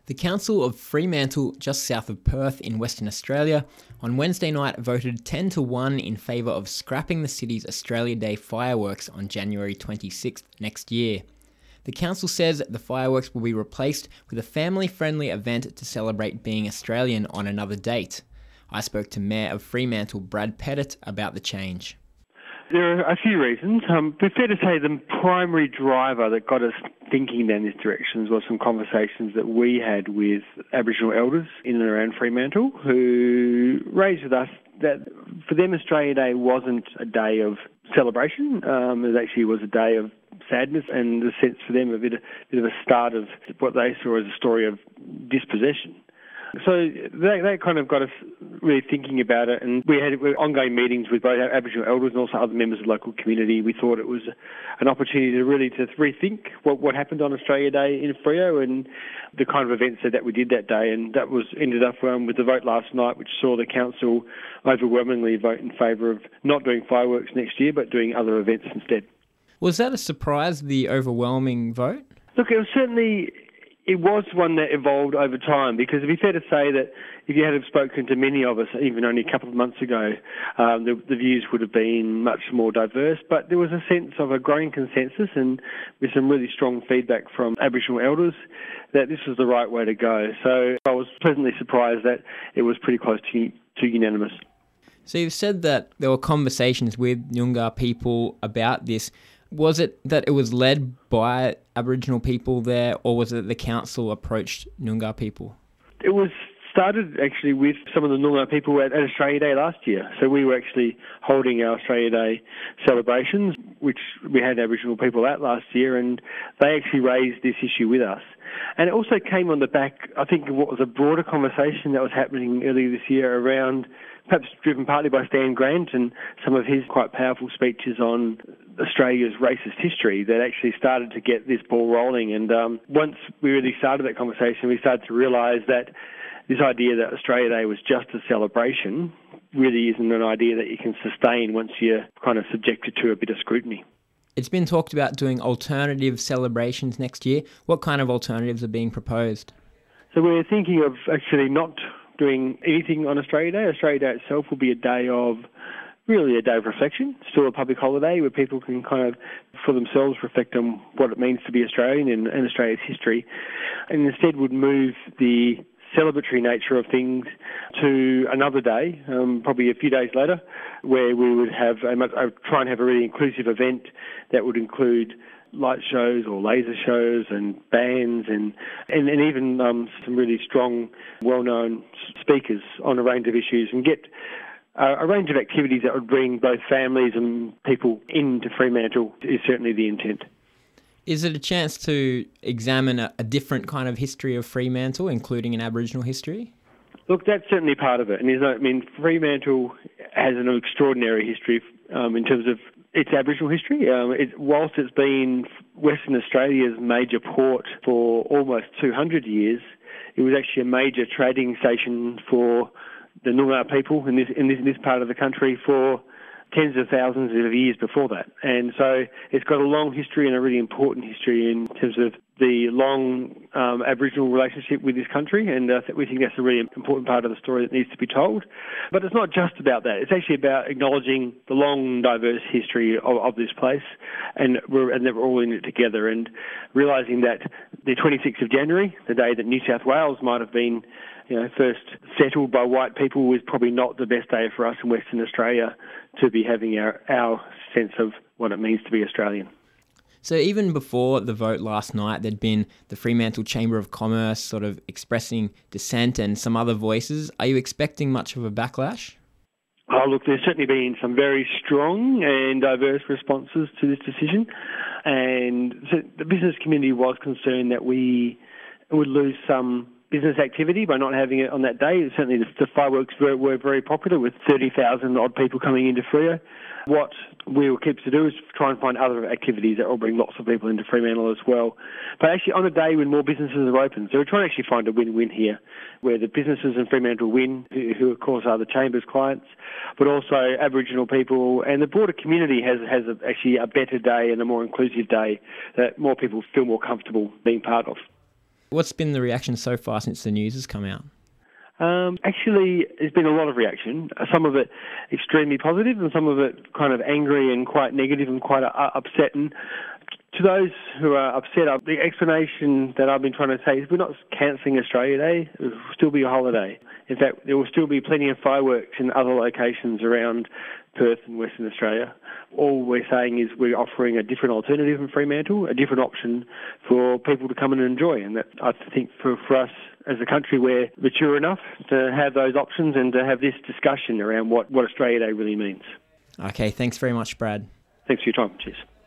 The Council of Fremantle, just south of Perth in Western Australia, on Wednesday night voted 10-1 in favour of scrapping the city's Australia Day fireworks on January 26th next year. The council says the fireworks will be replaced with a family-friendly event to celebrate being Australian on another date. I spoke to Mayor of Fremantle, Brad Pettit, about the change. There are a few reasons. It's fair to say the primary driver that got us thinking down this direction was some conversations that we had with Aboriginal elders in and around Fremantle who raised with us that for them Australia Day wasn't a day of celebration. It actually was a day of sadness and, in a sense, for them a bit of a start of what they saw as a story of dispossession. So they kind of got us really thinking about it, and we had ongoing meetings with both Aboriginal elders and also other members of the local community. We thought it was an opportunity to really rethink what happened on Australia Day in Freo and the kind of events that we did that day, and that was ended up with the vote last night, which saw the council overwhelmingly vote in favour of not doing fireworks next year, but doing other events instead. Was that a surprise, the overwhelming vote? Look, it was one that evolved over time, because it'd be fair to say that if you had spoken to many of us, even only a couple of months ago, the views would have been much more diverse, but there was a sense of a growing consensus and with some really strong feedback from Aboriginal elders that this was the right way to go. So I was pleasantly surprised that it was pretty close to unanimous. So you've said that there were conversations with Noongar people about this. Was it that it was led by Aboriginal people there, or was it the council approached Noongar people? It was started actually with some of the Noongar people at Australia Day last year. So we were actually holding our Australia Day celebrations, which we had Aboriginal people at last year, and they actually raised this issue with us. And it also came on the back, I think, of what was a broader conversation that was happening earlier this year around, perhaps driven partly by Stan Grant and some of his quite powerful speeches on Australia's racist history that actually started to get this ball rolling. And once we really started that conversation, we started to realise that this idea that Australia Day was just a celebration really isn't an idea that you can sustain once you're kind of subjected to a bit of scrutiny. It's been talked about doing alternative celebrations next year. What kind of alternatives are being proposed? So we're thinking of actually not doing anything on Australia Day. Australia Day itself will be a day of reflection, still a public holiday where people can kind of, for themselves, reflect on what it means to be Australian and Australia's history, and instead would move the celebratory nature of things to another day, probably a few days later, where we would have try and have a really inclusive event that would include light shows or laser shows and bands and even some really strong, well-known speakers on a range of issues, and get a range of activities that would bring both families and people into Fremantle is certainly the intent. Is it a chance to examine a different kind of history of Fremantle, including an Aboriginal history? Look, that's certainly part of it. And Fremantle has an extraordinary history in terms of its Aboriginal history. Whilst it's been Western Australia's major port for almost 200 years, it was actually a major trading station for the Noongar people in this part of the country for tens of thousands of years before that. And so it's got a long history and a really important history in terms of the long Aboriginal relationship with this country, and we think that's a really important part of the story that needs to be told. But it's not just about that. It's actually about acknowledging the long, diverse history of this place, and that we're all in it together, and realising that the 26th of January, the day that New South Wales might have been first settled by white people, was probably not the best day for us in Western Australia to be having our sense of what it means to be Australian. So even before the vote last night, there'd been the Fremantle Chamber of Commerce sort of expressing dissent and some other voices. Are you expecting much of a backlash? Oh, look, there's certainly been some very strong and diverse responses to this decision. And so the business community was concerned that we would lose some business activity by not having it on that day. Certainly the fireworks were very popular, with 30,000 odd people coming into Freo. What we will keep to do is try and find other activities that will bring lots of people into Fremantle as well. But actually on a day when more businesses are open, so we're trying to actually find a win-win here, where the businesses in Fremantle win, who of course are the Chamber's clients, but also Aboriginal people and the broader community has a better day and a more inclusive day that more people feel more comfortable being part of. What's been the reaction so far since the news has come out? Actually, there's been a lot of reaction. Some of it extremely positive, and some of it kind of angry and quite negative and quite upset. And to those who are upset, the explanation that I've been trying to say is we're not cancelling Australia Day. It will still be a holiday. In fact, there will still be plenty of fireworks in other locations around Perth and Western Australia. All we're saying is we're offering a different alternative in Fremantle, a different option for people to come and enjoy. And that, I think for us as a country, we're mature enough to have those options and to have this discussion around what Australia Day really means. Okay, thanks very much, Brad. Thanks for your time. Cheers.